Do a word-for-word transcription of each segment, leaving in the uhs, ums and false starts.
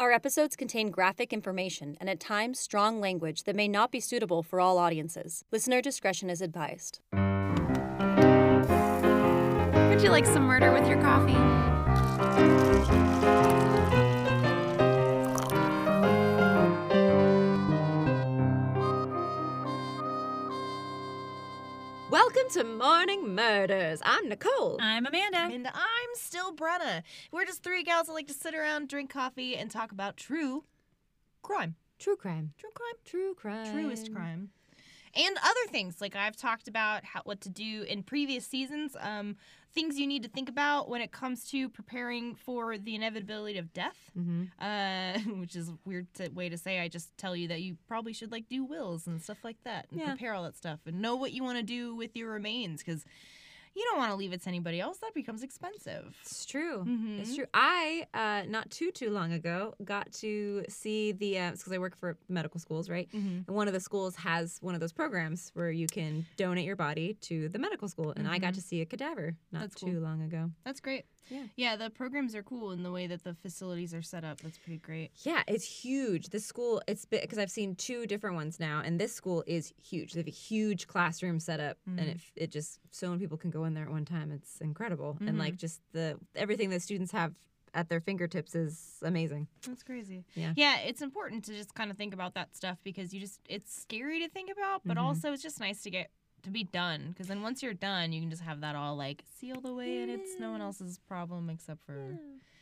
Our episodes contain graphic information and at times strong language that may not be suitable for all audiences. Listener discretion is advised. Would you like some murder with your coffee? Welcome to Morning Murders. I'm Nicole. I'm Amanda. And I'm still Brenna. We're just three gals that like to sit around, drink coffee, and talk about true crime. True crime. True crime. True crime. Truest crime. And other things, like I've talked about how, what to do in previous seasons, um, things you need to think about when it comes to preparing for the inevitability of death, Mm-hmm. uh, which is a weird to, way to say. I just tell you that you probably should like do wills and stuff like that and Yeah. prepare all that stuff and know what you want to do with your remains because you don't want to leave it to anybody else. That becomes expensive. It's true. Mhm. It's true. I, uh, not too, too long ago, got to see the, because I work for medical schools, right? Mm-hmm. And one of the schools has one of those programs where you can donate your body to the medical school. And I got Mhm. to see a cadaver not That's too cool. long ago. That's great. Yeah. Yeah, the programs are cool in the way that the facilities are set up. That's pretty great. Yeah, it's huge. This school, it's because I've seen two different ones now, and this school is huge. They have a huge classroom set up, and it it just so many people can go in there at one time. It's incredible, and like just the everything that students have at their fingertips is amazing. That's crazy. Yeah. Yeah, it's important to just kind of think about that stuff because you just it's scary to think about, but Mhm. also it's just nice to get to be done because then once you're done, you can just have that all like sealed away and it's no one else's problem except for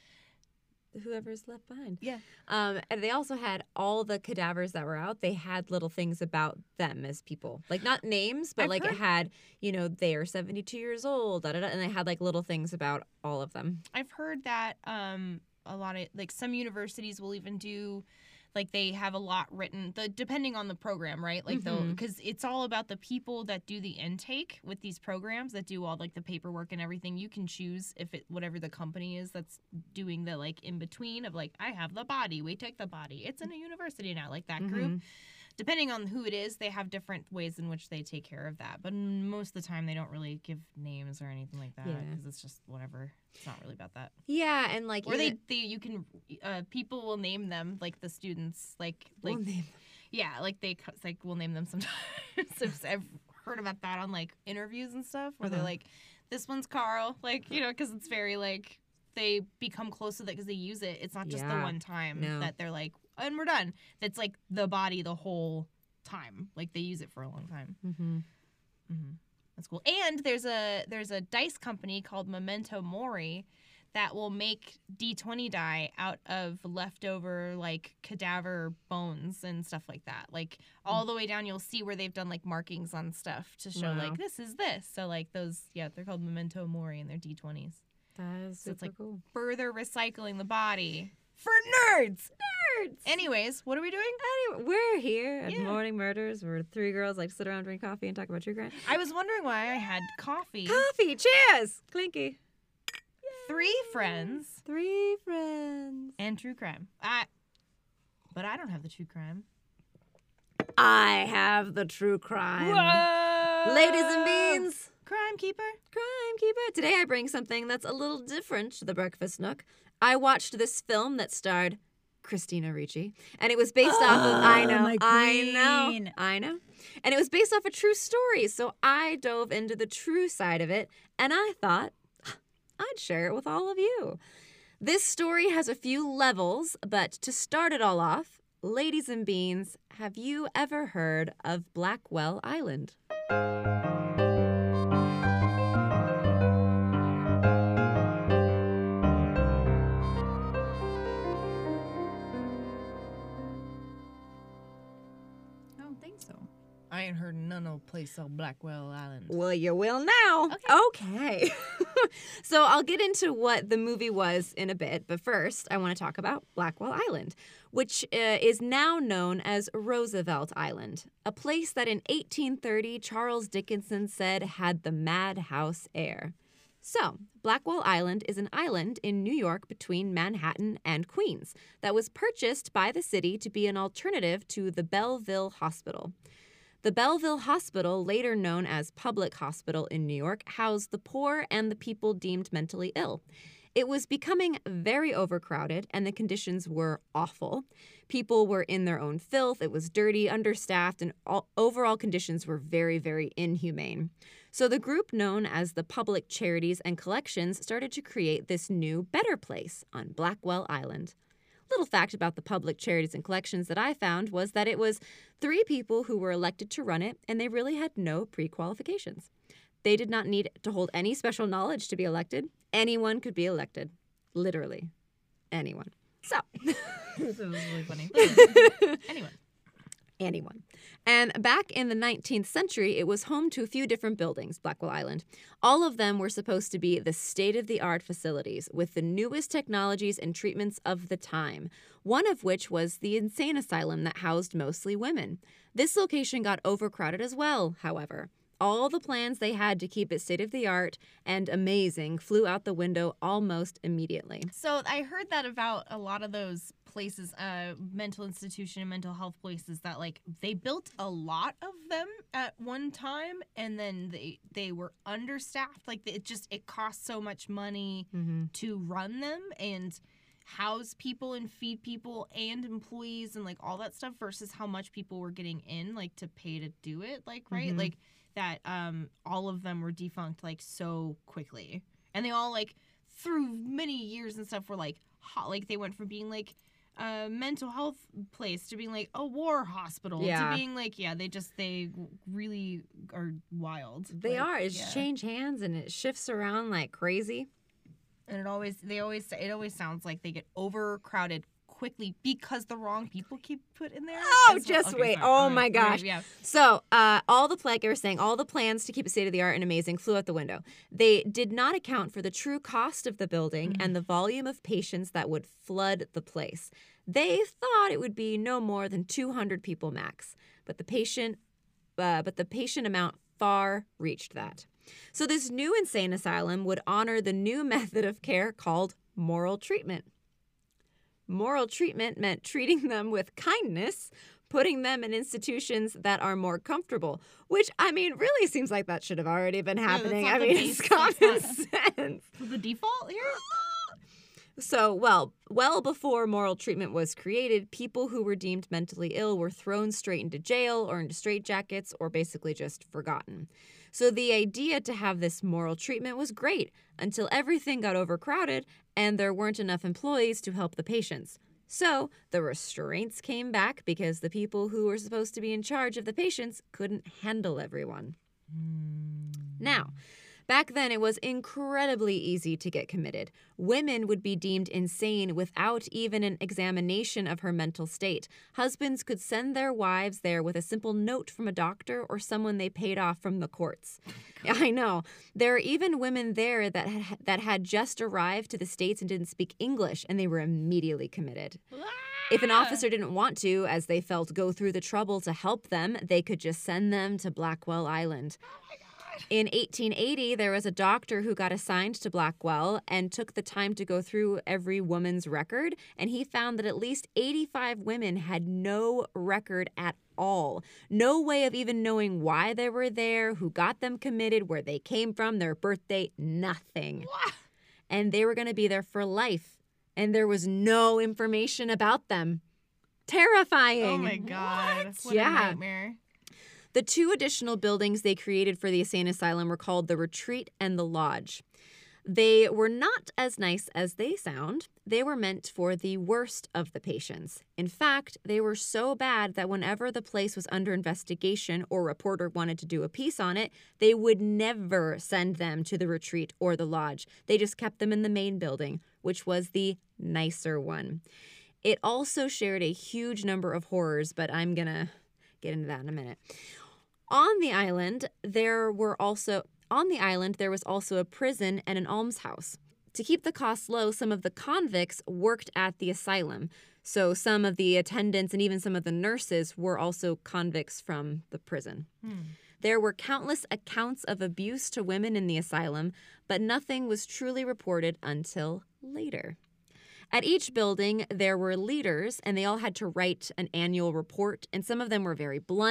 Whoever's left behind. Yeah. Um, and they also had all the cadavers that were out. They had little things about them as people, like not names, but I've like it heard- had, you know, they are seventy-two years old, da, da, da, and they had like little things about all of them. I've heard that um a lot of like some universities will even do like they have a lot written the depending on the program, right? Like they'll Mhm. because it's all about the people that do the intake with these programs that do all like the paperwork and everything. You can choose if it whatever the company is that's doing the like in between of like I have the body, we take the body. It's in a university now, like that group. Mhm. Depending on who it is, they have different ways in which they take care of that. But most of the time, they don't really give names or anything like that Yeah. because it's just whatever. It's not really about that. Yeah, and like Or they, even- they you can uh, people will name them like the students like like we'll name- yeah like they co- like we'll name them sometimes. So I've heard about that on like interviews and stuff where they're Uh-huh. like, this one's Carl, like you know because it's very like they become close with it because they use it. It's not just the Yeah. one time No. that they're like and we're done. That's like the body the whole time. Like they use it for a long time. Mhm. Mm-hmm. That's cool. And there's a there's a dice company called Memento Mori that will make D twenty die out of leftover like cadaver bones and stuff like that. Like all the way down, you'll see where they've done like markings on stuff to show Wow. like this is this. So like those, yeah, they're called Memento Mori and they're D twenties. That is So super it's like cool. further recycling the body for nerds. Nerds. Anyways, what are we doing? Anyway, we're here at Yeah. Morning Murders. We're three girls like to sit around, drink coffee, and talk about true crime. I was wondering why I had coffee. Coffee, cheers, clinky. Three friends. Three friends. And true crime. I, but I don't have the true crime. I have the true crime. Whoa! Ladies and beans. Crime keeper. Crime Keeper. Today I bring something that's a little different to the Breakfast Nook. I watched this film that starred Christina Ricci, and it was based off of I know, my I know, queen. I know, and it was based off a true story. So I dove into the true side of it, and I thought I'd share it with all of you. This story has a few levels, but to start it all off, ladies and beans, have you ever heard of Blackwell Island? I don't think so. I ain't heard none of place on Blackwell Island. Well, you will now. Okay. So I'll get into what the movie was in a bit, but first I want to talk about Blackwell Island, which uh, is now known as Roosevelt Island, a place that in eighteen thirty Charles Dickinson said had the madhouse air. So, Blackwell Island is an island in New York between Manhattan and Queens that was purchased by the city to be an alternative to the Belleville Hospital. The Belleville Hospital, later known as Public Hospital in New York, housed the poor and the people deemed mentally ill. It was becoming very overcrowded, and the conditions were awful. People were in their own filth, it was dirty, understaffed, and all, overall conditions were very, very inhumane. So the group known as the Public Charities and Collections started to create this new, better place on Blackwell Island. Little fact about the Public Charities and Collections that I found was that it was three people who were elected to run it, and they really had no pre-qualifications. They did not need to hold any special knowledge to be elected. Anyone could be elected. Literally. Anyone. So. This was really funny. Anyone. Anyone. And back in the nineteenth century, it was home to a few different buildings, Blackwell Island. All of them were supposed to be the state-of-the-art facilities with the newest technologies and treatments of the time, one of which was the insane asylum that housed mostly women. This location got overcrowded as well, however. All the plans they had to keep it state-of-the-art and amazing flew out the window almost immediately. So I heard that about a lot of those places, uh, mental institution and mental health places, that like they built a lot of them at one time, and then they they were understaffed. Like it just it cost so much money Mm-hmm. to run them and house people and feed people and employees and like all that stuff versus how much people were getting in like to pay to do it. Like right, Mhm. like that. Um, all of them were defunct like so quickly, and they all like through many years and stuff were like hot. Like they went from being like a mental health place to being like a war hospital Yeah. to being like yeah they just they really are wild. They Like, are. It's yeah. change hands and it shifts around like crazy. And it always they always say it always sounds like they get overcrowded quickly because the wrong people keep put in there. Oh, as well. just Okay, wait. sorry. Oh Okay, my right, gosh. Yeah. So, uh, all the like I was saying, all the plans to keep it state of the art and amazing flew out the window. They did not account for the true cost of the building Mm-hmm. and the volume of patients that would flood the place. They thought it would be no more than two hundred people max, but the patient, uh, but the patient amount far reached that. So, this new insane asylum would honor the new method of care called moral treatment. Moral treatment meant treating them with kindness, putting them in institutions that are more comfortable, which, I mean, really seems like that should have already been that's happening. not I the mean, base- it's that's common not- sense. The default here. So, well, well before moral treatment was created, people who were deemed mentally ill were thrown straight into jail or into straitjackets or basically just forgotten. So the idea to have this moral treatment was great until everything got overcrowded and there weren't enough employees to help the patients. So the restraints came back because the people who were supposed to be in charge of the patients couldn't handle everyone. Now, back then, it was incredibly easy to get committed. Women would be deemed insane without even an examination of her mental state. Husbands could send their wives there with a simple note from a doctor or someone they paid off from the courts. I know. There are even women there that ha- that had just arrived to the States and didn't speak English, and they were immediately committed. If an officer didn't want to, as they felt, go through the trouble to help them, they could just send them to Blackwell Island. In eighteen eighty, there was a doctor who got assigned to Blackwell and took the time to go through every woman's record, and he found that at least eighty-five women had no record at all. No way of even knowing why they were there, who got them committed, where they came from, their birthday, nothing. And they were going to be there for life, and there was no information about them. Terrifying. Oh my god. What Yeah. a nightmare. The two additional buildings they created for the insane asylum were called the Retreat and the Lodge. They were not as nice as they sound. They were meant for the worst of the patients. In fact, they were so bad that whenever the place was under investigation or a reporter wanted to do a piece on it, they would never send them to the Retreat or the Lodge. They just kept them in the main building, which was the nicer one. It also shared a huge number of horrors, but I'm going to get into that in a minute. On the island, there were also on the island there was also a prison and an almshouse. To keep the costs low, some of the convicts worked at the asylum. So some of the attendants and even some of the nurses were also convicts from the prison. There were countless accounts of abuse to women in the asylum, but nothing was truly reported until later. At each building, there were leaders, and they all had to write an annual report, and some of them were very blunt,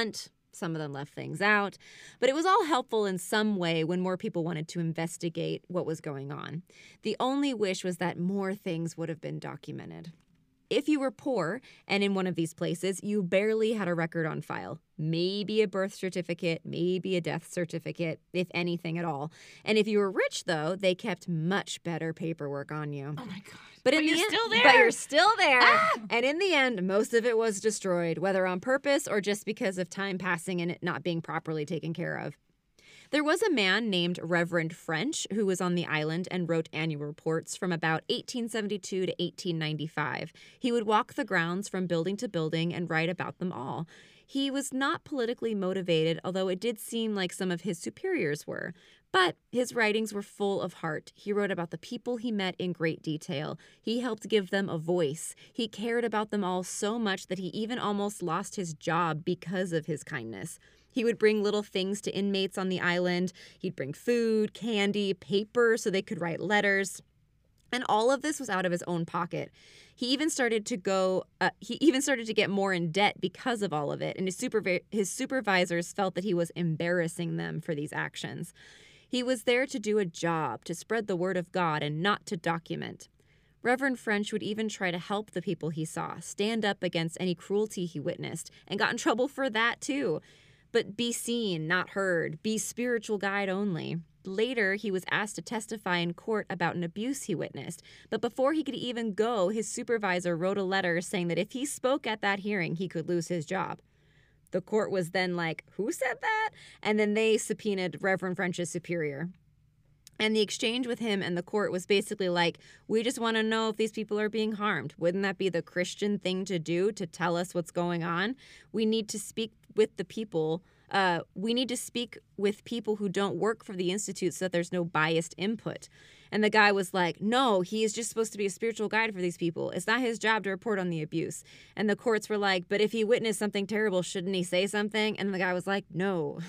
Some of them left things out. But it was all helpful in some way when more people wanted to investigate what was going on. The only wish was that more things would have been documented. If you were poor and in one of these places, you barely had a record on file. Maybe a birth certificate, maybe a death certificate, if anything at all. And if you were rich, though, they kept much better paperwork on you. Oh my god. But, But in you're the end, still there. But you're still there. Ah! And in the end, most of it was destroyed, whether on purpose or just because of time passing and it not being properly taken care of. There was a man named Reverend French who was on the island and wrote annual reports from about eighteen seventy-two to eighteen ninety-five. He would walk the grounds from building to building and write about them all. He was not politically motivated, although it did seem like some of his superiors were. But his writings were full of heart. He wrote about the people he met in great detail. He helped give them a voice. He cared about them all so much that he even almost lost his job because of his kindness. He would bring little things to inmates on the island. He'd bring food, candy, paper so they could write letters. And all of this was out of his own pocket. He even started to go, uh, he even started to get more in debt because of all of it. And his, supervi- his supervisors felt that he was embarrassing them for these actions. He was there to do a job, to spread the word of God and not to document. Reverend French would even try to help the people he saw, stand up against any cruelty he witnessed, and got in trouble for that too. But be seen, not heard. Be spiritual guide only. Later, he was asked to testify in court about an abuse he witnessed. But before he could even go, his supervisor wrote a letter saying that if he spoke at that hearing, he could lose his job. The court was then like, who said that? And then they subpoenaed Reverend French's superior. And the exchange with him and the court was basically like, we just want to know if these people are being harmed. Wouldn't that be the Christian thing to do, to tell us what's going on? We need to speak with the people. Uh, we need to speak with people who don't work for the Institute so that there's no biased input. And the guy was like, no, he is just supposed to be a spiritual guide for these people. It's not his job to report on the abuse. And the courts were like, but if he witnessed something terrible, shouldn't he say something? And the guy was like, no.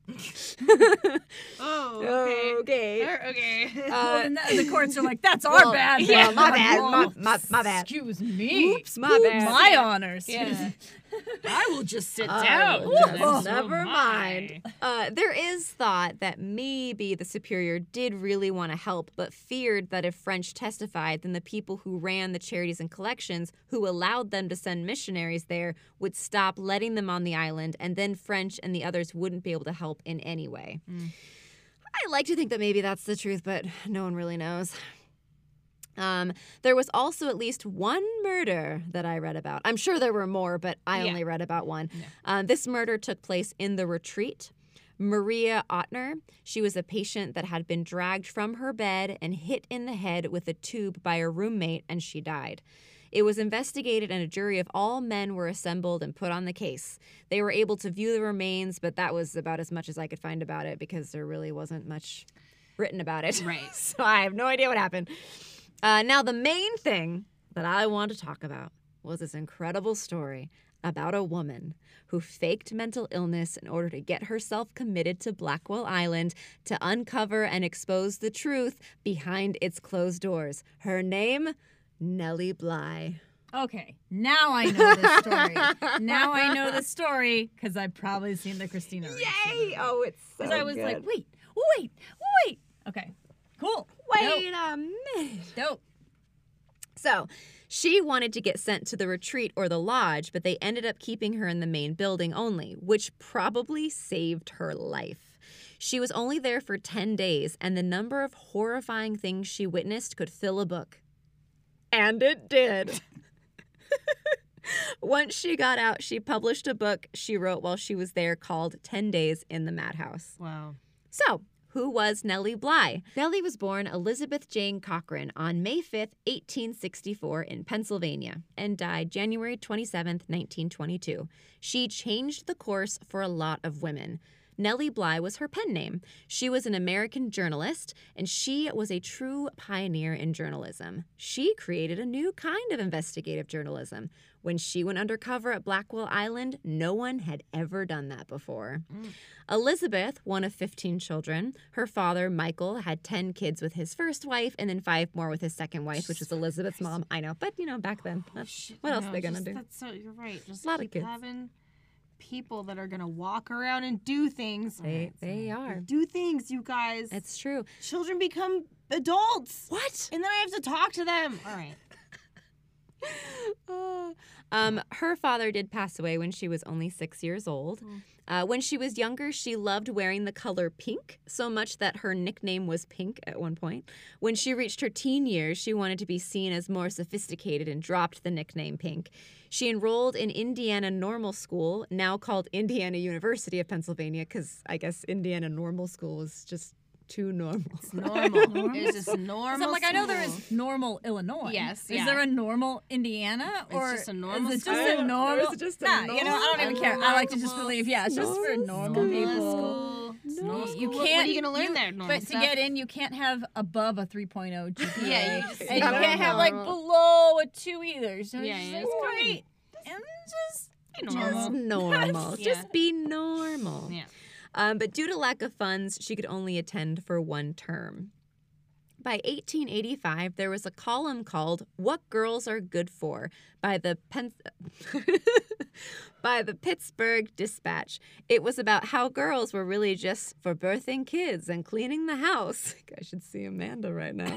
Oh, okay. Okay. Er, Okay. Well, Uh, and the, the courts are like, that's our well, bad. yeah, man. my bad, Whoa. my- my- my bad. Excuse me. Oops, my bad. My honors. Yeah. I will just sit I down. will just- Oh, never my. mind. Uh, there is thought that maybe the superior did really want to help, but feared that if French testified, then the people who ran the charities and collections, who allowed them to send missionaries there, would stop letting them on the island, and then French and the others wouldn't be able to help in any way. Mm. I like to think that maybe that's the truth, but no one really knows. Um, there was also at least one murder that I read about. I'm sure there were more, but I Yeah. only read about one. Yeah. Um, this murder took place in the retreat. Maria Ottner, she was a patient that had been dragged from her bed and hit in the head with a tube by a roommate, and she died. It was investigated, and a jury of all men were assembled and put on the case. They were able to view the remains, but that was about as much as I could find about it because there really wasn't much written about it. Right. So I have no idea what happened. Uh, now, the main thing that I want to talk about was this incredible story about a woman who faked mental illness in order to get herself committed to Blackwell Island to uncover and expose the truth behind its closed doors. Her name, Nellie Bly. Okay, now I know this story. Now I know the story because I've probably seen the Christina Ricci Yay! movie. Oh, it's so Because I was good. like, wait, wait, wait. Okay, cool. Wait a minute. Dope. Dope. So, she wanted to get sent to the retreat or the lodge, but they ended up keeping her in the main building only, which probably saved her life. She was only there for ten days, and the number of horrifying things she witnessed could fill a book. And it did. Once she got out, she published a book she wrote while she was there called ten days in the Madhouse. Wow. So, who was Nellie Bly? Nellie was born Elizabeth Jane Cochran on May fifth, eighteen sixty-four in Pennsylvania and died January twenty-seventh, nineteen twenty-two. She changed the course for a lot of women. Nellie Bly was her pen name. She was an American journalist, and she was a true pioneer in journalism. She created a new kind of investigative journalism. When she went undercover at Blackwell Island, no one had ever done that before. Mm. Elizabeth, one of fifteen children. Her father, Michael, had ten kids with his first wife and then five more with his second wife, which was Elizabeth's mom. I know, but, you know, back then, that's, Shit, what else no, are they going to just- do? That's so, you're right. Just Lot of keep kids. having people that are gonna walk around and do things. They they are. Do things, you guys. It's true. Children become adults. What? And then I have to talk to them. All right. Oh. Um, her father did pass away when she was only six years old. Mm. Uh, when she was younger, she loved wearing the color pink so much that her nickname was Pink at one point. When she reached her teen years, she wanted to be seen as more sophisticated and dropped the nickname Pink. She enrolled in Indiana Normal School, now called Indiana University of Pennsylvania, because I guess Indiana Normal School was just too normal. It's normal. It's just normal. So I'm like, I know there school. is normal Illinois. Yes, Is yeah. there a normal Indiana? It's Or just a normal is it just school. a normal? Or is it just a nah, you know, I don't even care. I like to just normal believe, yeah, it's just for normal school. people. School. It's No. normal You school. can't. What are you gonna learn you- there? Normal But stuff? to get in, you can't have above a three point oh G P A. Yeah, you just- and you gotta can't be have like normal. below a two either. So Yeah, it's yeah, just it's great. And just normal. Just normal. Yeah. Just be normal. Yeah. Um, but due to lack of funds, she could only attend for one term. By eighteen eighty-five, there was a column called "What Girls Are Good For" by the Pen- by the Pittsburgh Dispatch. It was about how girls were really just for birthing kids and cleaning the house. I should see Amanda right now.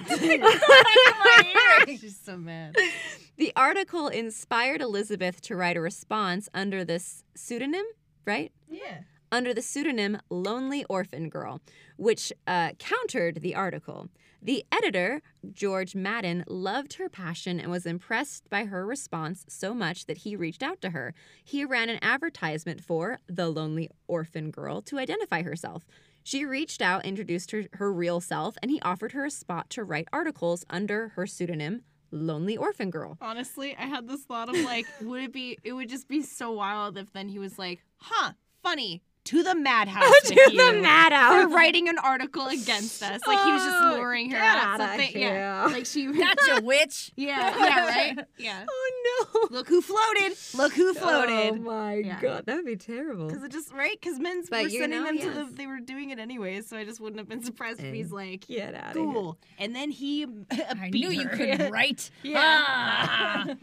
She's so mad. The article inspired Elizabeth to write a response under this pseudonym, right? Yeah. Under the pseudonym Lonely Orphan Girl, which uh, countered the article. The editor, George Madden, loved her passion and was impressed by her response so much that he reached out to her. He ran an advertisement for The Lonely Orphan Girl to identify herself. She reached out, introduced her, her real self, and he offered her a spot to write articles under her pseudonym, Lonely Orphan Girl. Honestly, I had this thought of like, would it be? It would just be so wild if then he was like, "Huh, funny." To the madhouse To with the you madhouse. for writing an article against us. Like he was just Oh, luring her get out. outta Something. Yeah. here. Like she. gotcha, witch. Yeah. Yeah. Right. Yeah. Oh, no. Look who floated. Look who Oh, floated. my Yeah. God. That would be terrible. Because it just right. Because men's But were you sending know, them to yes. the. They were doing it anyways, so I just wouldn't have been surprised if he's like, Get out of cool. And then he. I knew you could write. Yeah. Ah. here.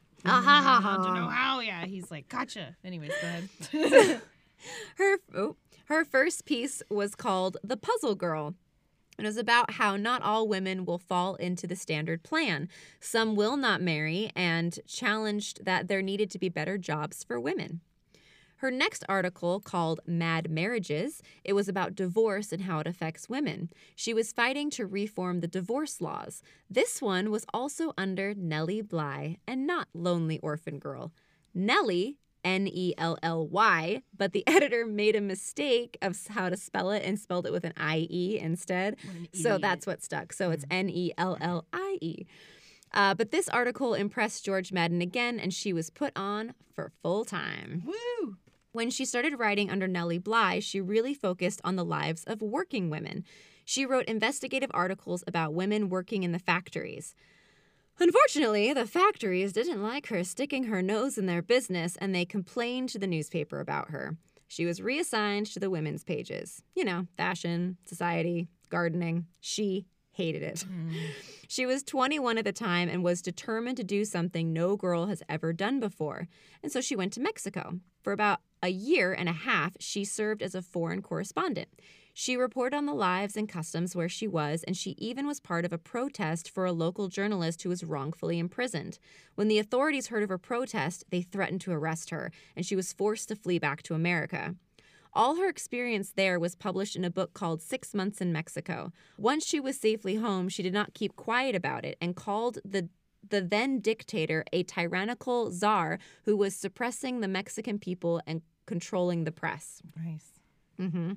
Ah, I don't know how. Yeah. He's like, gotcha. Anyways, go ahead. Her, oh, her first piece was called The Puzzle Girl. It was about how not all women will fall into the standard plan. Some will not marry, and challenged that there needed to be better jobs for women. Her next article, called Mad Marriages, it was about divorce and how it affects women. She was fighting to reform the divorce laws. This one was also under Nellie Bly and not Lonely Orphan Girl. Nellie, N E L L Y, but the editor made a mistake of how to spell it and spelled it with an I E instead. So that's what stuck. So it's N E L L I E. Uh, but this article impressed George Madden again, and she was put on for full time. Woo. When she started writing under Nellie Bly, she really focused on the lives of working women. She wrote investigative articles about women working in the factories. Unfortunately, the factories didn't like her sticking her nose in their business, and they complained to the newspaper about her. She was reassigned to the women's pages. You know, fashion, society, gardening. She hated it. She was twenty-one at the time and was determined to do something no girl has ever done before. And so she went to Mexico. For about a year and a half, she served as a foreign correspondent. She reported on the lives and customs where she was, and she even was part of a protest for a local journalist who was wrongfully imprisoned. When the authorities heard of her protest, they threatened to arrest her, and she was forced to flee back to America. All her experience there was published in a book called Six Months in Mexico. Once she was safely home, she did not keep quiet about it and called the the then dictator a tyrannical czar who was suppressing the Mexican people and controlling the press. Nice. Mm-hmm.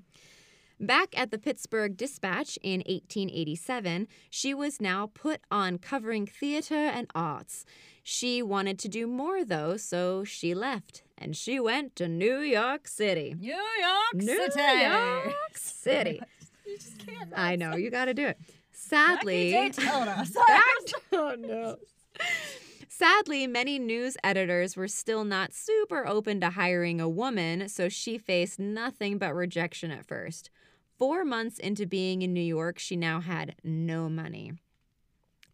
Back at the Pittsburgh Dispatch in eighteen eighty-seven, she was now put on covering theater and arts. She wanted to do more, though, so she left, and she went to New York City. New York New City. York City. You just can't. I know, you gotta do it. Sadly... Daytona. Oh, no. Sadly, many news editors were still not super open to hiring a woman, so she faced nothing but rejection at first. Four months into being in New York, she now had no money.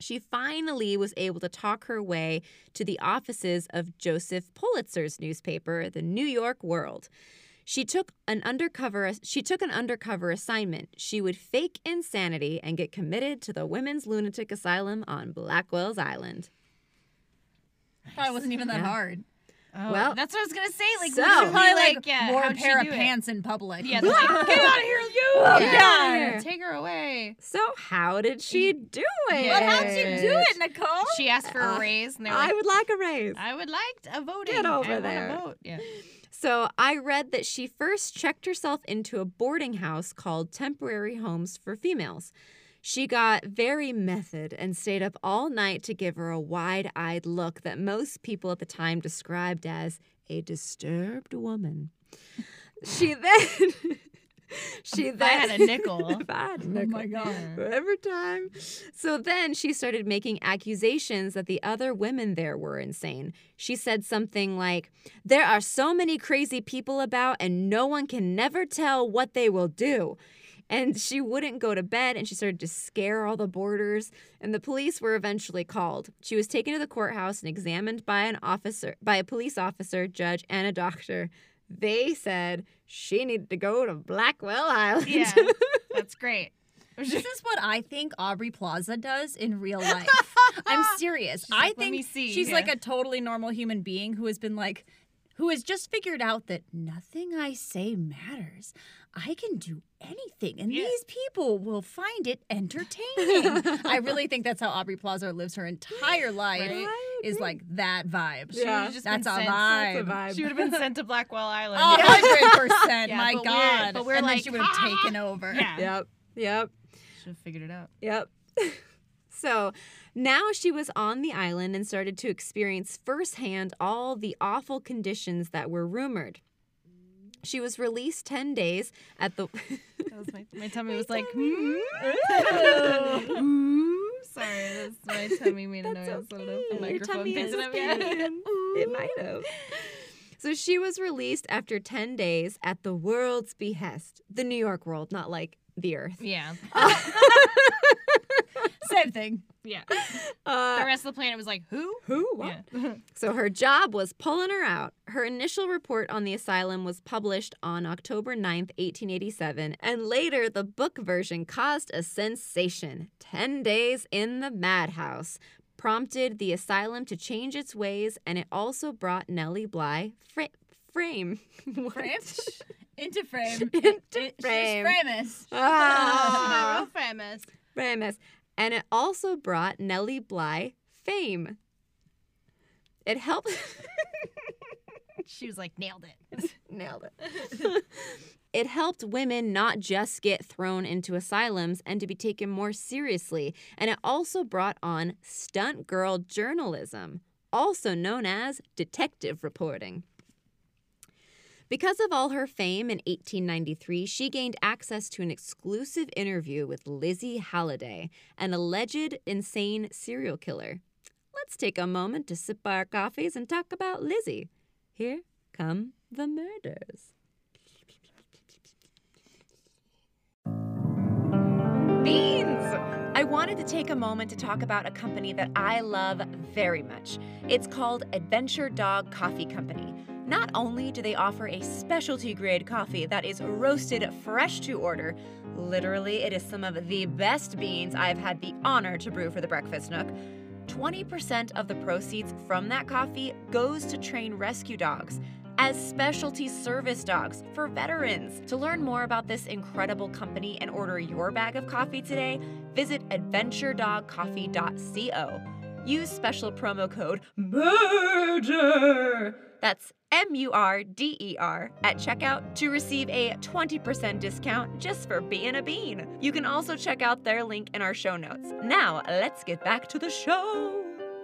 she finally was able to talk her way to the offices of Joseph Pulitzer's newspaper, the New York World. She took an undercover she took an undercover assignment. She would fake insanity and get committed to the women's lunatic asylum on Blackwell's Island. Thought it wasn't even that Yeah. hard. Oh, Well, that's what I was gonna say. Like, so- literally, Probably like, like, yeah, wore a how'd she pair of do it? pants in public. Yeah, they're like, get out of here, you! Get yeah, out of here. take her away. So how did she do it? Yeah. But how'd you do it, Nicole? She asked for a Uh, raise, and they're I like, would like a raise. I would like a voting. Get over I wanna there. Vote. Yeah. So I read that she first checked herself into a boarding house called Temporary Homes for Females. She got very method and stayed up all night to give her a wide-eyed look that most people at the time described as a disturbed woman. She then... she If then... I had a nickel. If I had a Oh nickel. my God. Every time. So then she started making accusations that the other women there were insane. She said something like, "There are so many crazy people about and no one can never tell what they will do." And she wouldn't go to bed, and she started to scare all the boarders, and the police were eventually called. She was taken to the courthouse and examined by an officer, by a police officer, judge, and a doctor. They said she needed to go to Blackwell Island. Yeah, that's great. This is what I think Aubrey Plaza does in real life. I'm serious. I like, "Let think me see." she's Yeah. like a totally normal human being who has been like, who has just figured out that nothing I say matters. I can do anything, and Yeah. these people will find it entertaining. I really think that's how Aubrey Plaza lives her entire life, Right. is like that vibe. She Yeah. would've just That's been a sent- vibe. That's a vibe. She would have been sent to Blackwell Island. A Yeah. hundred percent. Yeah, My but we're- God. but we're and then like, she would have "Ah!" taken over. Yeah. Yep. Yep. Should have figured it out. Yep. So now she was on the island and started to experience firsthand all the awful conditions that were rumored. She was released ten days at the... That was my, my tummy was like, hmm? Sorry, that's my tummy made a That's noise. I don't know okay. if the Your microphone tummy picked is it up yet. speaking. It might have. So she was released after ten days at the world's behest. The New York world, not like the earth. Yeah. Same thing. Yeah. Uh, The rest of the planet was like, who? Who? What? Yeah. So her job was pulling her out. Her initial report on the asylum was published on October ninth, eighteen eighty-seven, and later the book version caused a sensation. Ten Days in the Madhouse prompted the asylum to change its ways, and it also brought Nellie Bly fra- frame. What? Frame? Into frame. Into It- frame. She's famous. Ah, Real famous. famous. And it also brought Nellie Bly fame. It helped... She was like, nailed it. Nailed it. It helped women not just get thrown into asylums and to be taken more seriously. And it also brought on stunt girl journalism, also known as detective reporting. Because of all her fame in eighteen ninety-three, she gained access to an exclusive interview with Lizzie Halliday, an alleged insane serial killer. Let's take a moment to sip our coffees and talk about Lizzie. Here come the murders. Beans! I wanted to take a moment to talk about a company that I love very much. It's called Adventure Dog Coffee Company. Not only do they offer a specialty grade coffee that is roasted fresh to order, literally it is some of the best beans I've had the honor to brew for the Breakfast Nook. twenty percent of the proceeds from that coffee goes to train rescue dogs as specialty service dogs for veterans. To learn more about this incredible company and order your bag of coffee today, visit adventure dog coffee dot co. Use special promo code MURDER. That's M U R D E R at checkout to receive a twenty percent discount just for being a bean. You can also check out their link in our show notes. Now, let's get back to the show.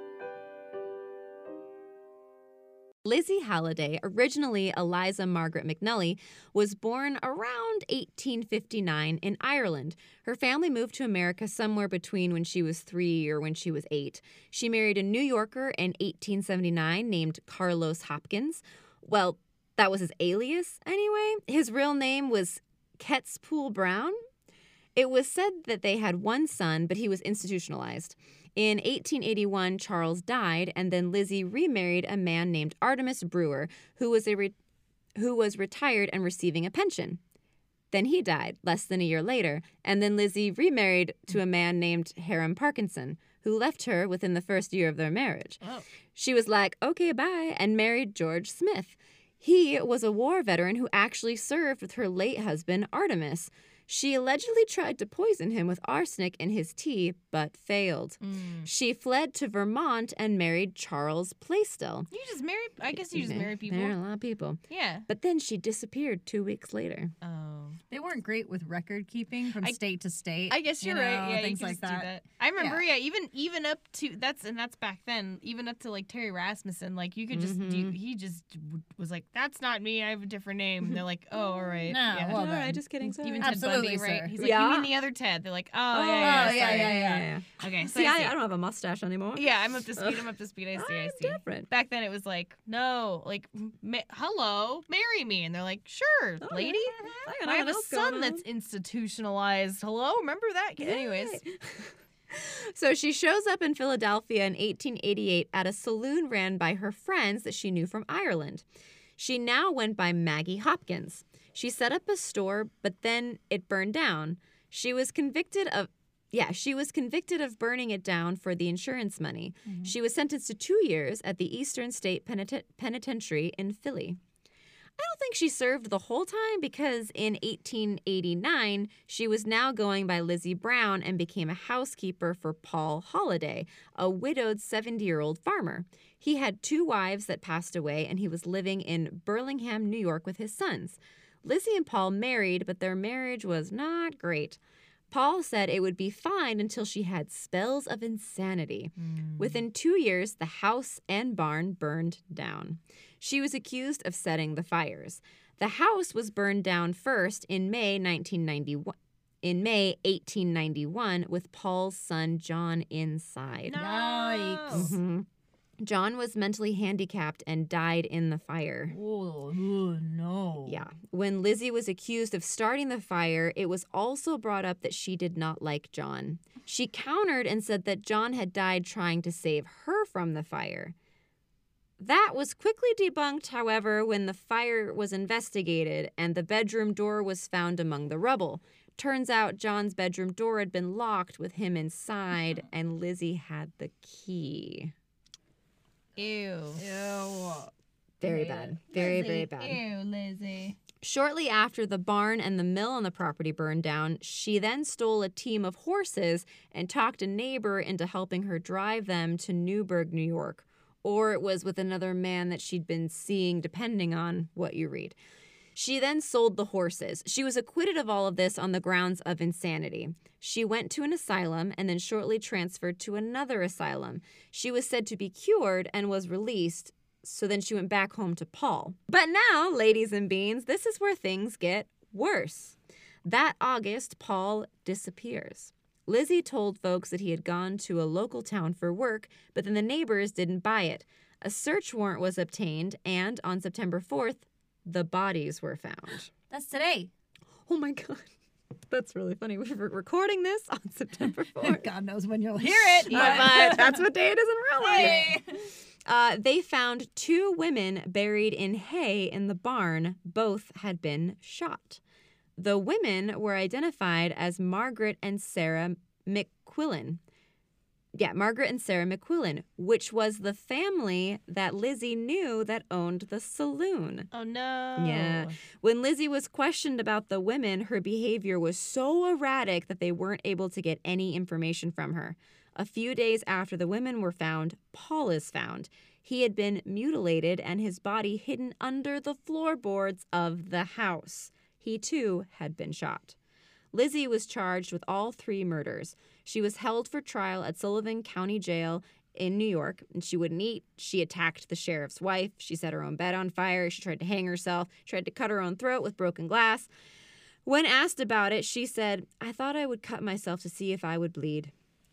Lizzie Halliday, originally Eliza Margaret McNully, was born around eighteen fifty-nine in Ireland. Her family moved to America somewhere between when she was three or when she was eight. She married a New Yorker in eighteen seventy-nine named Carlos Hopkins. Well, that was his alias anyway. His real name was Ketzpool Brown. It was said that they had one son, but he was institutionalized. In eighteen eighty-one, Charles died, and then Lizzie remarried a man named Artemus Brewer, who was a re- who was retired and receiving a pension. Then he died less than a year later, and then Lizzie remarried to a man named Hiram Parkinson, who left her within the first year of their marriage. Oh. She was like, okay, bye, and married George Smith. He was a war veteran who actually served with her late husband, Artemus. She allegedly tried to poison him with arsenic in his tea, but failed. Mm. She fled to Vermont and married Charles Plaisdell. You just marry. I guess you just Ma- marry people. Married a lot of people. Yeah. But then she disappeared two weeks later. Oh. They weren't great with record keeping from I- state to state. I guess you you're right. know, Yeah, things you can like just that. do that. I remember, yeah. even even up to that's and that's back then. Even up to like Terry Rasmussen, like you could just do. Mhm. He just w- was like, "That's not me. I have a different name." And they're like, "Oh, all right." No, yeah. well All right, then. just kidding. Sorry. Even Ted Absolutely, Bundy, right? sir. He's like, Yeah. "You mean the other Ted?" They're like, "Oh, Oh, yeah, yeah, yeah, sorry." yeah, yeah. Okay, so See, I, I, see. I don't have a mustache anymore. Yeah, I'm up to speed. I'm up to speed. I see. I I'm see. different. Back then, it was like, no, like, ma- hello, marry me, and they're like, sure, Oh, lady. yeah. I got I have a nothing else going son that's on. institutionalized. Hello, remember that? Anyways, Yay. So she shows up in Philadelphia in eighteen eighty-eight at a saloon ran by her friends that she knew from Ireland. She now went by Maggie Hopkins. She set up a store, but then it burned down. She was convicted of Yeah, she was convicted of burning it down for the insurance money. Mhm. She was sentenced to two years at the Eastern State Peniten- Penitentiary in Philly. I don't think she served the whole time because in eighteen eighty-nine, she was now going by Lizzie Brown and became a housekeeper for Paul Holliday, a widowed seventy-year-old farmer. He had two wives that passed away, and he was living in Burlingame, New York with his sons. Lizzie and Paul married, but their marriage was not great. Paul said it would be fine until she had spells of insanity. Within two years, the house and barn burned down. She was accused of setting the fires. The house was burned down first in May nineteen ninety-one. In May eighteen ninety-one, with Paul's son John inside. no. Yikes. Mhm. John was mentally handicapped and died in the fire. Oh, oh, no. Yeah. When Lizzie was accused of starting the fire, it was also brought up that she did not like John. She countered and said that John had died trying to save her from the fire. That was quickly debunked, however, when the fire was investigated and the bedroom door was found among the rubble. Turns out John's bedroom door had been locked with him inside, and Lizzie had the key. Ew. Ew. Very bad. Very, very bad. Ew, Lizzie. Shortly after the barn and the mill on the property burned down, she then stole a team of horses and talked a neighbor into helping her drive them to Newburgh, New York. Or it was with another man that she'd been seeing, depending on what you read. She then sold the horses. She was acquitted of all of this on the grounds of insanity. She went to an asylum and then shortly transferred to another asylum. She was said to be cured and was released, so then she went back home to Paul. But now, ladies and beans, this is where things get worse. That August, Paul disappears. Lizzie told folks that he had gone to a local town for work, but then the neighbors didn't buy it. A search warrant was obtained, and on September fourth, the bodies were found. That's today. Oh my God. That's really funny. We were recording this on September fourth. God knows when you'll hear it. But that's what day it is in real life. Hey. Uh, they found two women buried in hay in the barn. Both had been shot. The women were identified as Margaret and Sarah McQuillan. Yeah, Margaret and Sarah McQuillan, which was the family that Lizzie knew that owned the saloon. Oh, no. Yeah. When Lizzie was questioned about the women, her behavior was so erratic that they weren't able to get any information from her. A few days after the women were found, Paul is found. He had been mutilated and his body hidden under the floorboards of the house. He, too, had been shot. Lizzie was charged with all three murders. She was held for trial at Sullivan County Jail in New York, and she wouldn't eat. She attacked the sheriff's wife. She set her own bed on fire. She tried to hang herself, tried to cut her own throat with broken glass. When asked about it, she said, "I thought I would cut myself to see if I would bleed."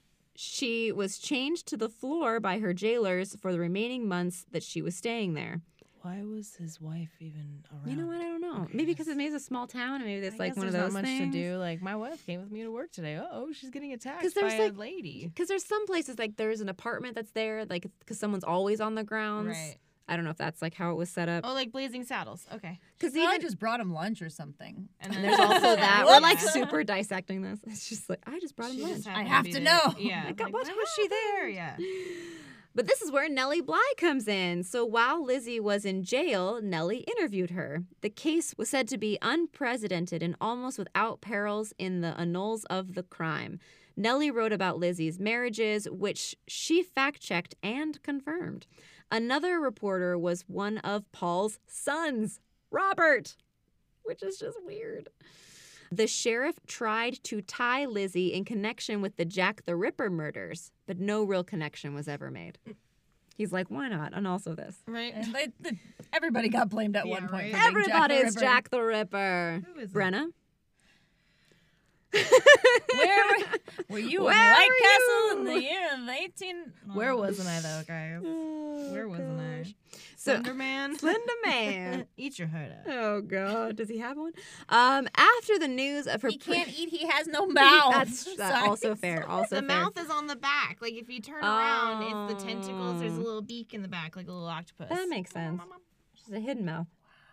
She was chained to the floor by her jailers for the remaining months that she was staying there. Why was his wife even around? You know what? I don't know. Okay, maybe because that's- it maybe it's a small town, and maybe it's I like guess one of there's those not much things. to do. Like, my wife came with me to work today. Oh, she's getting attacked 'Cause by there's, a like- lady. Because there's some places like there's an apartment that's there, like because someone's always on the grounds. Right. I don't know if that's like how it was set up. Oh, like Blazing Saddles. Okay. Because Probably even just brought him lunch or something. And then and there's also that we're Whoops. like super dissecting this. It's just like I just brought him She lunch. just I happened have be to there. know. Yeah. Like, Like, what why was she there? Yeah. But this is where Nellie Bly comes in. So while Lizzie was in jail, Nellie interviewed her. The case was said to be unprecedented and almost without parallels in the annals of the crime. Nellie wrote about Lizzie's marriages, which she fact-checked and confirmed. Another reporter was one of Paul's sons, Robert, which is just weird. The sheriff tried to tie Lizzie in connection with the Jack the Ripper murders, but no real connection was ever made. He's like, why not? And also this. Right. And they, the, everybody got blamed at Yeah, one point. right. for being Jack the Everybody's Ripper. Jack the Ripper. Who is it? Brenna? Where were, were you Where in White were Castle in you? the year of eighteen? Where wasn't I, though, guys? Oh, Where wasn't I? gosh. So, Slender Man? Slender Man. Eat your heart out. Oh, God. Does he have one? Um, after the news of her... He pre- can't eat. He has no mouth. That's that's Sorry. also fair. Also The fair. mouth is on the back. Like if you turn around, it's the tentacles. There's a Oh. little beak in the back, like a little octopus. That makes sense. She's a hidden mouth.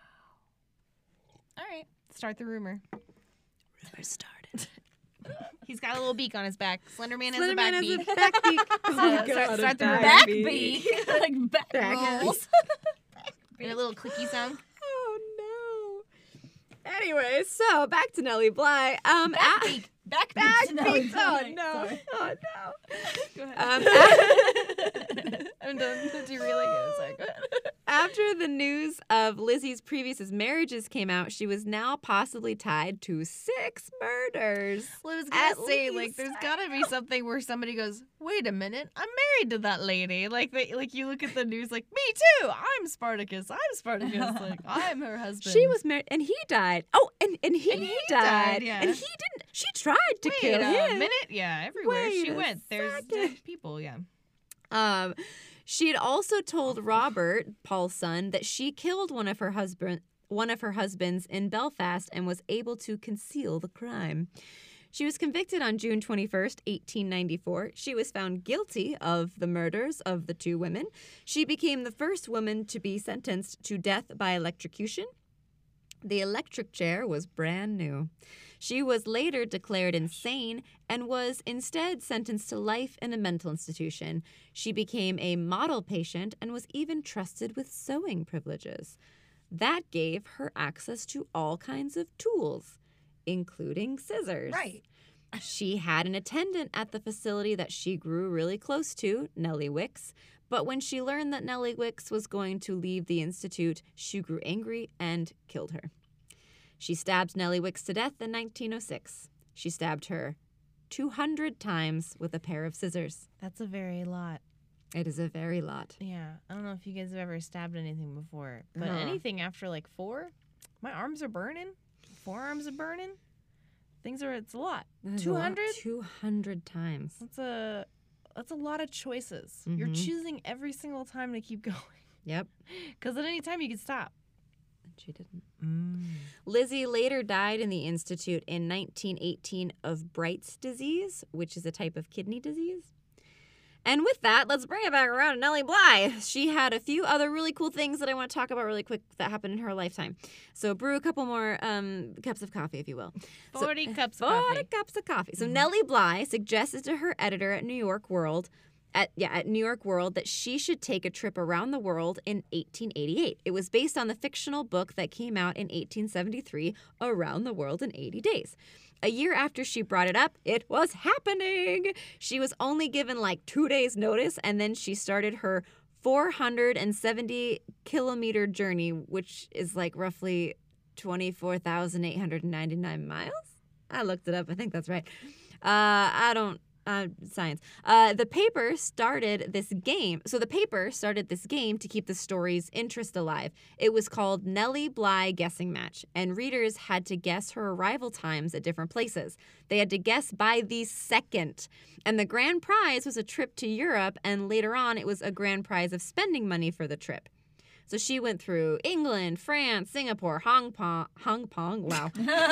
All right. Start the rumor. Rumor started. He's got a little beak on his back. Slender Man has Slender a back Man beak. has a back beak. Oh, start- God, start a the rumor. back beak. beak, like back, Back rolls. And a little clicky sound. Oh, no. Anyway, so back to Nellie Bly. Um, Back a- beak. Back, Back beak. No, beak. Oh, sorry. no. Sorry. Oh, no. Go ahead. Um, a- I'm done derailing it. Sorry. Go ahead. After the news of Lizzie's previous marriages came out, she was now possibly tied to six murders. Well, I was At gonna say, like, least. there's gotta be something where somebody goes, "Wait a minute, I'm married to that lady." Like, they, like you look at the news, like, "Me too. I'm Spartacus. I'm Spartacus. Like, I'm her husband." She was married, and he died. Oh, and, and he, And he died. died, yeah. And he didn't. She tried to Wait kill a him. minute. Yeah, everywhere Wait she a went, there's second. dead people. Yeah. Um, she had also told Robert, Paul's son, that she killed one of her husband, one of her husbands in Belfast, and was able to conceal the crime. She was convicted on June twenty-first, eighteen ninety-four. She was found guilty of the murders of the two women. She became the first woman to be sentenced to death by electrocution. The electric chair was brand new. She was later declared insane and was instead sentenced to life in a mental institution. She became a model patient and was even trusted with sewing privileges. That gave her access to all kinds of tools, including scissors. Right. She had an attendant at the facility that she grew really close to, Nellie Wicks. But when she learned that Nellie Wicks was going to leave the institute, she grew angry and killed her. She stabbed Nellie Wicks to death in nineteen oh six. She stabbed her two hundred times with a pair of scissors. That's a very lot. It is a very lot. Yeah. I don't know if you guys have ever stabbed anything before, but Uh-huh. anything after like four, my arms are burning. Forearms are burning. Things are, it's a lot. That is a lot. two hundred? two hundred times. That's a, that's a lot of choices. You're Mhm. choosing every single time to keep going. Yep. Because at any time you can stop. And she didn't. Mm. Lizzie later died in the institute in nineteen eighteen of Bright's disease, which is a type of kidney disease. And with that, let's bring it back around to Nellie Bly. She had a few other really cool things that I want to talk about really quick that happened in her lifetime. So brew a couple more um, cups of coffee, if you will. So- Forty cups of forty coffee. cups of coffee. So Nellie Bly suggested to her editor at New York World, at yeah, at New York World, that she should take a trip around the world in eighteen eighty-eight. It was based on the fictional book that came out in eighteen seventy-three, Around the World in eighty days. A year after she brought it up, it was happening. She was only given like two days' notice, and then she started her four hundred seventy kilometer journey, which is like roughly twenty-four thousand eight hundred ninety-nine miles. I looked it up. I think that's right. Uh, I don't. Uh, science. Uh, the paper started this game. So the paper started this game to keep the story's interest alive. It was called Nellie Bly Guessing Match, and readers had to guess her arrival times at different places. They had to guess by the second. And the grand prize was a trip to Europe, and later on it was a grand prize of spending money for the trip. So she went through England, France, Singapore, Hong Kong, Hong Kong. Wow.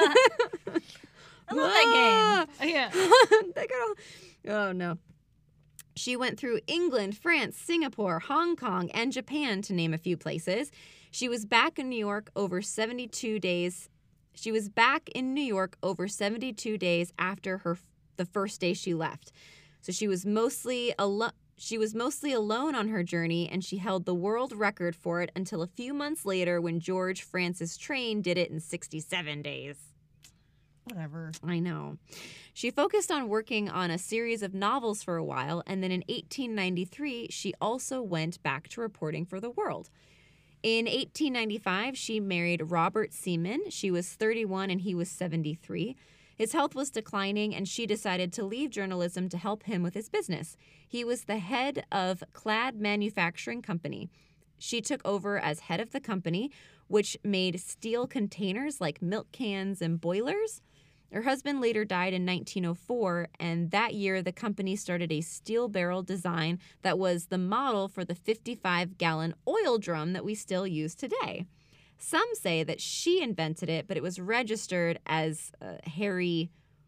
I love that game. Yeah. They got all, oh no. She went through England, France, Singapore, Hong Kong, and Japan, to name a few places. She was back in New York over seventy-two days. She was back in New York over seventy-two days after her the first day she left. So she was mostly alone. She was mostly alone on her journey, and she held the world record for it until a few months later when George Francis Train did it in sixty-seven days. Whatever. I know. She focused on working on a series of novels for a while, and then in eighteen ninety-three, she also went back to reporting for the world. In eighteen ninety-five, she married Robert Seaman. She was thirty-one and he was seventy-three. His health was declining, and she decided to leave journalism to help him with his business. He was the head of Clad Manufacturing Company. She took over as head of the company, which made steel containers like milk cans and boilers. Her husband later died in nineteen oh four, and that year the company started a steel barrel design that was the model for the fifty-five gallon oil drum that we still use today. Some say that she invented it, but it was registered as uh, Harry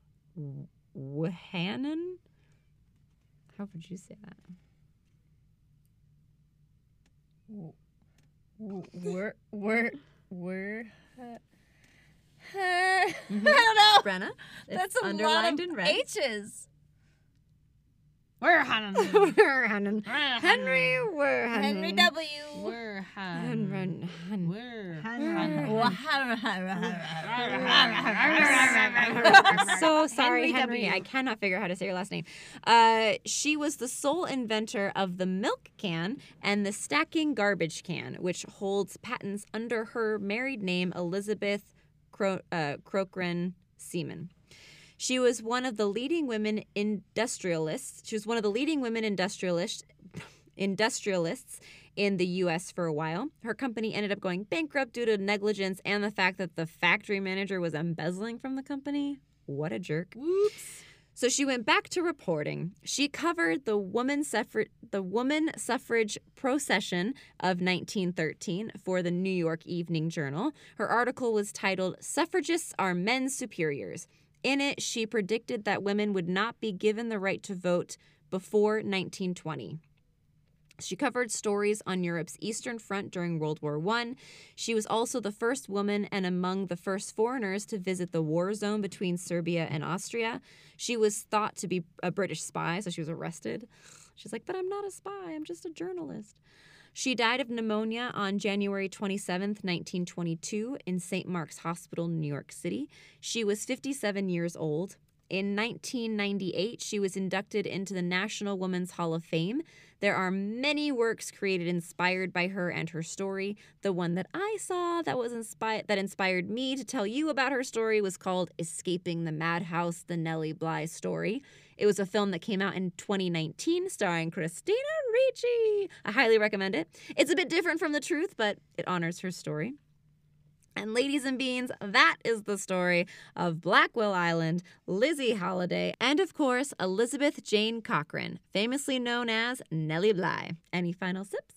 Whanan. How would you say that? We're, we're, we're, uh, I don't know. Brenna? It's That's a underlined lot of in red. H's. We're Hannon. Werhanen. Henry Werhanen. Henry W. We're Han. Hen- Hen- We're So sorry, Henry Henry. W. I cannot figure out how to say your last name. Uh, she was the sole inventor of the milk can and the stacking garbage can, which holds patents under her married name, Elizabeth Cro- uh, Cochrane Seaman. She was one of the leading women industrialists. She was one of the leading women industrialists industrialists in the U S for a while. Her company ended up going bankrupt due to negligence and the fact that the factory manager was embezzling from the company. What a jerk. Whoops. So she went back to reporting. She covered the woman suffrage the woman suffrage procession of nineteen thirteen for the New York Evening Journal. Her article was titled "Suffragists Are Men's Superiors." In it, she predicted that women would not be given the right to vote before nineteen twenty. She covered stories on Europe's Eastern Front during World War One. She was also the first woman and among the first foreigners to visit the war zone between Serbia and Austria. She was thought to be a British spy, so she was arrested. She's like, but I'm not a spy, I'm just a journalist. She died of pneumonia on January twenty-seventh, nineteen twenty-two in Saint Mark's Hospital, New York City. She was fifty-seven years old. In nineteen ninety-eight, she was inducted into the National Women's Hall of Fame. There are many works created inspired by her and her story. The one that I saw that was inspired that inspired me to tell you about her story was called Escaping the Madhouse: The Nellie Bly Story. It was a film that came out in twenty nineteen starring Christina Ricci. I highly recommend it. It's a bit different from the truth, but it honors her story. And ladies and beans, that is the story of Blackwell Island, Lizzie Holiday, and of course, Elizabeth Jane Cochrane, famously known as Nellie Bly. Any final sips?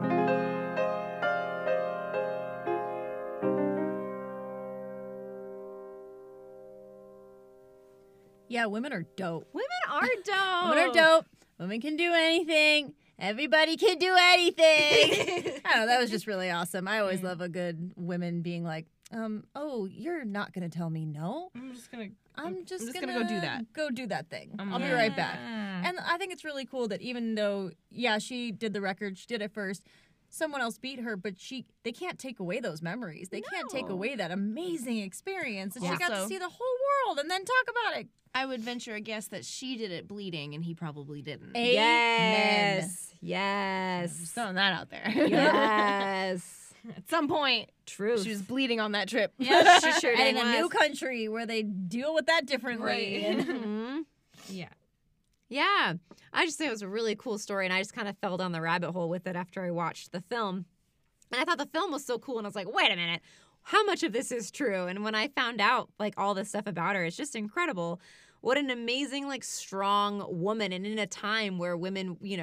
Yeah, women are dope. Women are dope. Women are dope. Women can do anything. Everybody can do anything. I don't know. That was just really awesome. I always love a good women being like, um, oh, you're not going to tell me no. I'm just gonna. I'm just, just gonna, gonna go do that. Go do that thing. I'm I'll be gonna- right back. And I think it's really cool that even though, yeah, she did the record, she did it first, someone else beat her, but she they can't take away those memories. They can't take No. away that amazing experience. And she got to Also- see the whole world and then talk about it. I would venture a guess that she did it bleeding and he probably didn't. Amen. Yes. Just Yes. throwing that out there. Yes. At some point, Truth. she was bleeding on that trip. Yeah, she sure And dang in a new was. country where they deal with that differently. Right. Mhm. Yeah. Yeah. I just think it was a really cool story, and I just kind of fell down the rabbit hole with it after I watched the film. And I thought the film was so cool, and I was like, wait a minute, how much of this is true? And when I found out, like, all this stuff about her, it's just incredible. What an amazing, like, strong woman, and in a time where women, you know,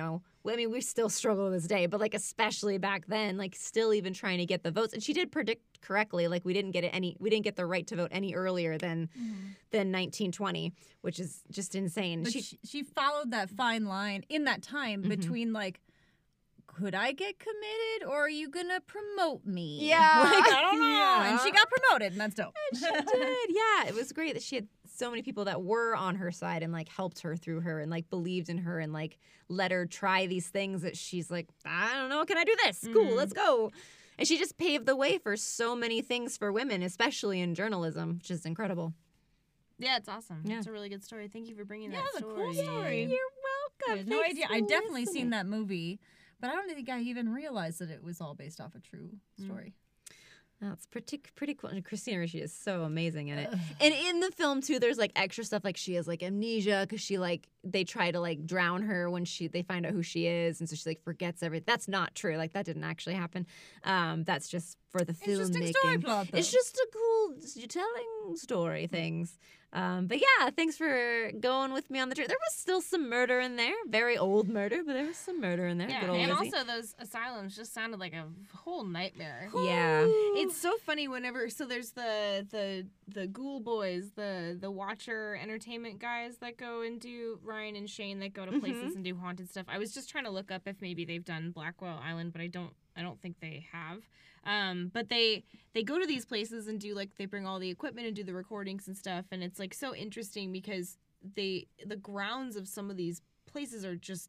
well, I mean, we still struggle to this day, but like especially back then, like still even trying to get the votes. And she did predict correctly. Like we didn't get it any, we didn't get the right to vote any earlier than Mm-hmm. than nineteen twenty, which is just insane. But she, she, she followed that fine line in that time Mhm. between like, could I get committed or are you gonna promote me? Yeah. Like, I don't know. Yeah. And she got promoted, and that's dope. she did, yeah. It was great that she had so many people that were on her side and like helped her through her and like believed in her and like let her try these things that she's like, I don't know, can I do this? Cool, Mhm. let's go. And she just paved the way for so many things for women, especially in journalism, which is incredible. Yeah, it's awesome. Yeah. It's a really good story. Thank you for bringing Yeah, that it's a story. cool story. You're I welcome. had no Thanks idea. for I definitely listening. seen that movie, but I don't think I even realized that it was all based off a true story. That's pretty pretty cool. And Christina Ricci is so amazing in it. And in the film too, there's like extra stuff like she has like amnesia because she like they try to like drown her when she they find out who she is, and so she like forgets everything. That's not true. Like that didn't actually happen. Um, that's just for the filmmaking. Interesting story plot, though. It's just a cool telling story things. Um, but yeah, thanks for going with me on the trip. There was still some murder in there, very old murder, but there was some murder in there. Yeah, Good old and Lizzie. also those asylums just sounded like a whole nightmare. yeah. It's so funny whenever so there's the the the Ghoul Boys, the the Watcher Entertainment guys that go and do Ryan and Shane that go to places and do haunted stuff. I was just trying to look up if maybe they've done Blackwell Island, but I don't I don't think they have. Um, but they they go to these places and do like they bring all the equipment and do the recordings and stuff, and it's like so interesting because they the grounds of some of these places are just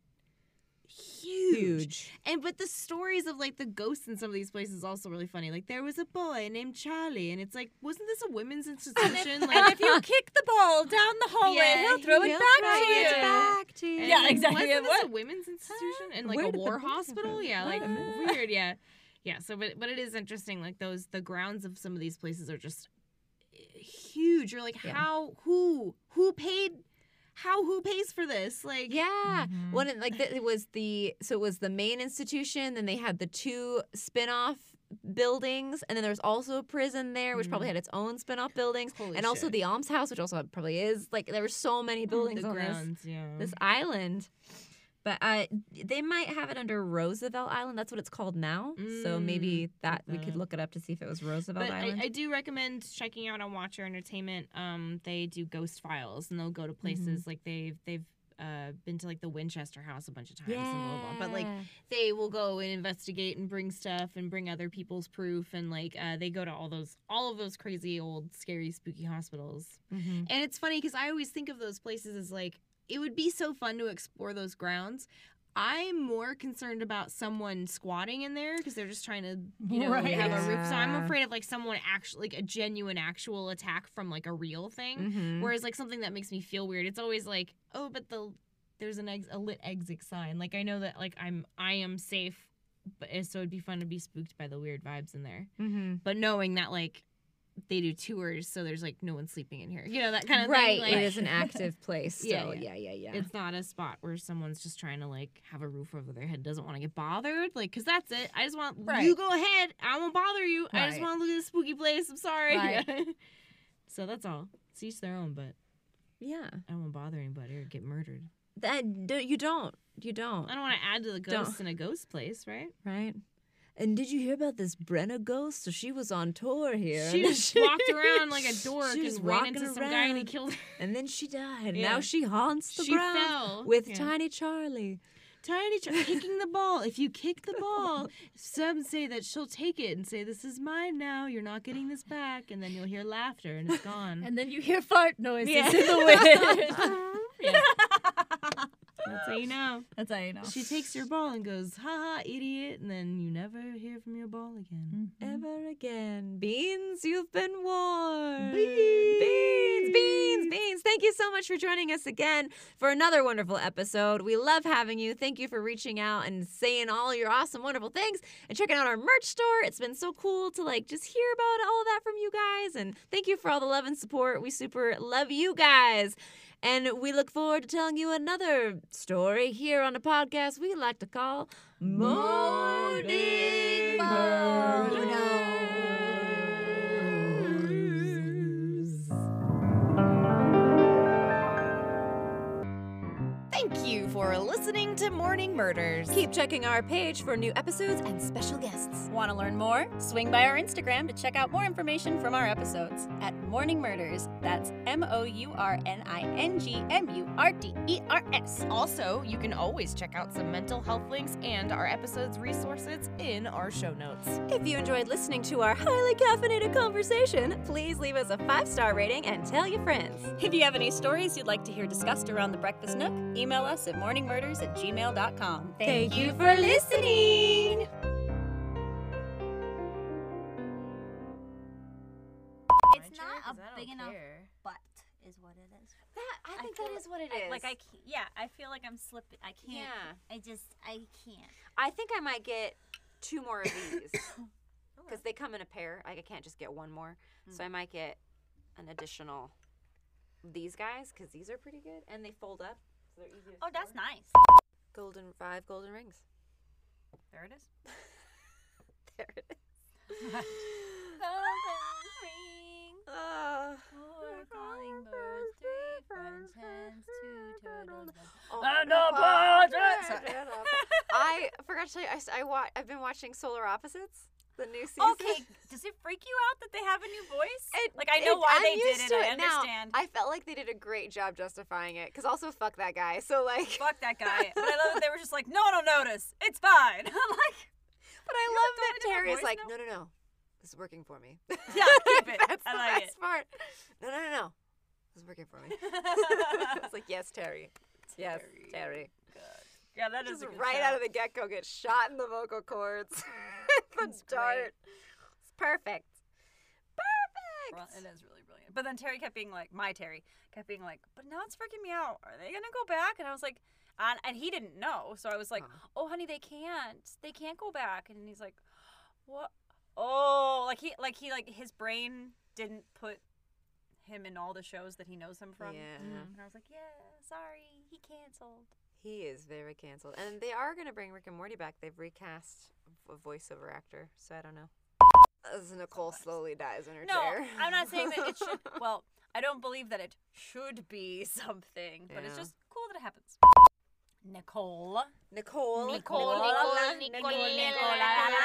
huge. Huge. And but the stories of like the ghosts in some of these places is also really funny. Like there was a boy named Charlie, and it's like, wasn't this a women's institution? And Like if you kick the ball down the hallway, Yeah, he'll throw it He'll back throw to you. it back to you. and Yeah, exactly. Wasn't this What? a women's institution and like Where a did the war book come hospital? from? Yeah, like What? weird. Yeah, yeah. So, but but it is interesting. Like those the grounds of some of these places are just huge. You're like, Yeah. how who who paid? How who pays for this? Like Yeah, Mhm. one of- like the, it was the so it was the main institution. Then they had the two spin-off buildings, and then there was also a prison there, which probably had its own spin-off buildings, Holy and also shit. the almshouse, which also probably is like there were so many buildings the on this grounds. Yeah. this island. But uh, they might have it under Roosevelt Island. That's what it's called now. So maybe Mm, that we that. could look it up to see if it was Roosevelt But I, Island. I do recommend checking out on Watcher Entertainment. Um, they do ghost files, and they'll go to places like they've they've uh been to like the Winchester House a bunch of times. And blah, blah, blah. But like they will go and investigate and bring stuff and bring other people's proof, and like uh, they go to all those all of those crazy old scary spooky hospitals. Mhm. And it's funny because I always think of those places as like it would be so fun to explore those grounds. I'm more concerned about someone squatting in there because they're just trying to, you know, Right. have a roof. So I'm Yeah. afraid of like someone actually, like a genuine actual attack from like a real thing. Mhm. Whereas like something that makes me feel weird, it's always like, oh, but the there's an ex- a lit exit sign. Like I know that like I'm I am safe, but so it'd be fun to be spooked by the weird vibes in there. Mhm. But knowing that like they do tours, so there's like no one sleeping in here, you know, that kind of Right, thing. Like, it is an active place. Yeah, Still. yeah. yeah, yeah, yeah. It's not a spot where someone's just trying to like have a roof over their head, doesn't want to get bothered, like because that's it. I just want Right. you go ahead. I won't bother you. I just Right. want to look at this spooky place. I'm sorry. Right. So that's all. It's each their own, but yeah. I won't bother anybody or get murdered. That do- you don't. You don't. I don't want to add to the Don't. ghosts in a ghost place, right? Right. And did you hear about this Brenna ghost? So she was on tour here. She and just walked around like a dork She was and ran walking into some guy and he around. killed her. And then she died. Yeah. Now she haunts the She ground fell. with Yeah. Tiny Charlie. Tiny Ch- kicking the ball. If you kick the ball, some say that she'll take it and say, "This is mine now. You're not getting this back." And then you'll hear laughter and it's gone. And then you hear fart noises Yeah. in the wind. Yeah. That's how you know. That's how you know. She takes your ball and goes, "Ha ha, idiot," and then you never hear from your ball again. Ever again. Beans, you've been warned. Beans. Beans, beans, beans. Thank you so much for joining us again for another wonderful episode. We love having you. Thank you for reaching out and saying all your awesome, wonderful things and checking out our merch store. It's been so cool to like just hear about all of that from you guys. And thank you for all the love and support. We super love you guys. And we look forward to telling you another story here on a podcast we like to call Morning Murders. Thank you for listening to Morning Murders. Keep checking our page for new episodes and special guests. Want to learn more? Swing by our Instagram to check out more information from our episodes at Morning Murders. That's M O U R N I N G M U R D E R S. Also, you can always check out some mental health links and our episodes resources in our show notes. If you enjoyed listening to our highly caffeinated conversation, please leave us a five-star rating and tell your friends. If you have any stories you'd like to hear discussed around the Breakfast Nook, email us at morningmurders at gmail dot com. Thank you for listening. It's not a big enough butt, is what it is. That, I think feel that is what it is. Like I can't, yeah, I feel like I'm slipping. I can't. Yeah. I just, I can't. I think I might get two more of these because they come in a pair. Like I can't just get one more, mm. so I might get an additional these guys because these are pretty good and they fold up, so they're easy to Oh, store. that's nice. Golden five golden rings. There it is. There it is. Uh, Four calling birds, three French hens, two turtles, Oh, and a partridge. I forgot to tell you, I, I wa- I've been watching Solar Opposites, the new season. Okay, does it freak you out that they have a new voice? It- like I know it- why I'm they used did to it. I Now, understand. I felt like they did a great job justifying it, because also fuck that guy. So like, Fuck that guy. But I love that they were just like, no one will notice. It's fine. I'm like, but I You love have that totally different Terry is voice like, now? no, no, no, this is working for me. yeah, keep it. That's I the like best part. No, no, no, no, this is working for me. it. It's like, yes, Terry. Yes, Terry. Yeah, that is Just a good right show. out of the get-go, get shot in the vocal cords. the That's dart. great. It's perfect. Perfect. Well, it is really brilliant. But then Terry kept being like, my Terry kept being like, but now it's freaking me out. Are they gonna go back? And I was like, and, and he didn't know, so I was like, Uh-huh. oh honey, they can't. They can't go back. And he's like, what? Oh, like he, like he, like his brain didn't put him in all the shows that he knows him from. Yeah. And I was like, yeah, sorry, he canceled. He is very canceled. And they are going to bring Rick and Morty back. They've recast a voiceover actor, so I don't know. As Nicole slowly dies in her No, chair. I'm not saying that it should. Well, I don't believe that it should be something, but it's Yeah. just cool that it happens. Nicole. Nicole. Nicole, Nicola, Nicole, Nicola,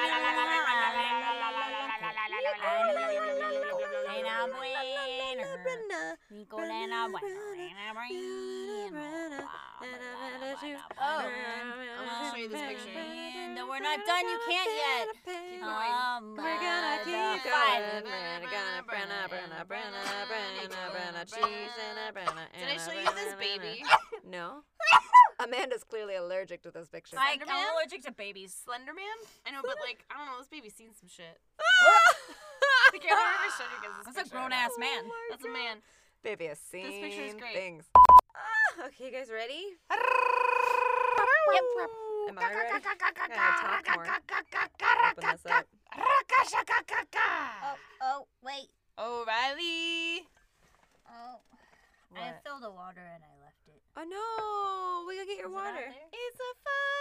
Oh, I'm gonna show you this picture. No, we're not done. You can't yet. Keep Um, We're gonna uh, keep the going. five. We're gonna brenna, brenna, brenna, brenna, brenna, cheese and a brenna. Did I and a show you this brenna, baby? brenna. No. Amanda's clearly allergic to this picture. I, Slenderman? I'm allergic to babies. Slenderman? I know, but like, I don't know, this baby's seen some shit. Like, I've never showed you guys this That's a picture. grown ass man. That's a man. Baby has seen picture is great. things. Ah, okay, you guys ready? Yep. Am I ready? Gotta talk more. Open this up. Oh, oh, wait. O'Reilly. Oh. I What? filled the water and I left it. Oh no, we gotta get your Is it out water. there? It's a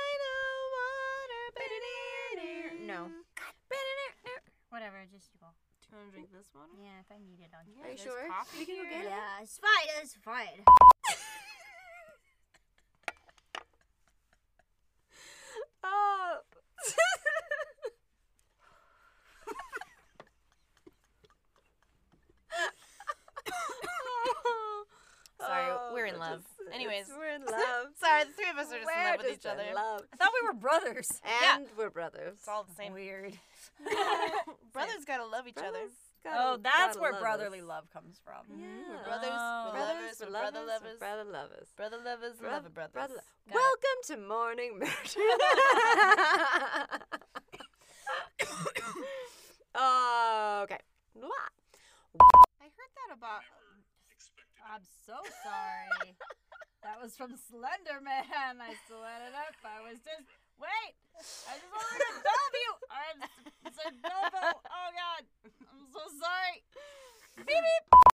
final water. No. Whatever, just you go. Do you want to drink this water? Yeah, if I need it, I'll Are you There's sure? coffee We can go here. get it. Yeah, it's fine. It's fine. Oh. Sorry, Oh, we're in it's love. just- Anyways. it's- we're in love. Sorry, the three of us are just in We're love with just each other. in love. I thought we were brothers. And we're brothers. It's all the same. Weird. Brothers gotta love each other. Brothers Oh, gotta- that's gotta where love brotherly us. love comes from. Yeah. We're brothers, Oh. we're Brothers, lovers, we're we're brother lovers, lovers. we're brother lovers. Brother lovers, Bro- lover brothers. brother- Got it. Welcome to Morning Murder. Oh, okay. I heard that about. I'm so sorry. That was from Slender Man. I still had it up. I was just wait. I just wanted to tell you. I'm it's a Bilbo. Oh